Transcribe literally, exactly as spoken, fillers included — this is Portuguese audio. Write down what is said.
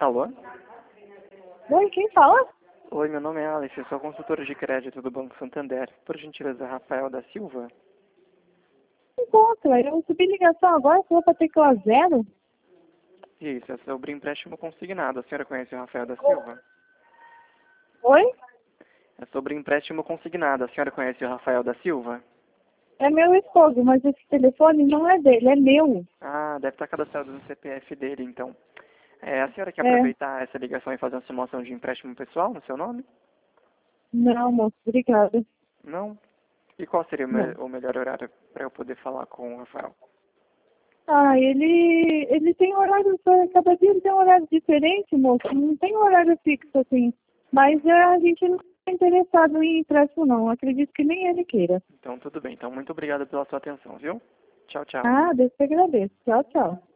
Alô? Oi, quem fala? Oi, meu nome é Alice, eu sou consultora de crédito do Banco Santander. Por gentileza, Rafael da Silva? Encontra, eu subi ligação agora, falou para tecla zero. Isso, é sobre empréstimo consignado. A senhora conhece o Rafael da Silva? Oi? É sobre empréstimo consignado. A senhora conhece o Rafael da Silva? É meu esposo, mas esse telefone não é dele, é meu. Ah, deve estar cadastrado no C P F dele, então. É, a senhora quer É. aproveitar essa ligação e fazer uma simulação de empréstimo pessoal no seu nome? Não, moço, obrigada. Não? E qual seria o, me Não. o melhor horário para eu poder falar com o Rafael? Ah, ele, ele tem horário, cada dia ele tem um horário diferente, moço. Não tem horário fixo assim. Mas é, a gente não está interessado em empréstimo, não. Acredito que nem ele queira. Então, tudo bem. Então, muito obrigado pela sua atenção, viu? Tchau, tchau. Ah, Deus te agradeço. Tchau, tchau.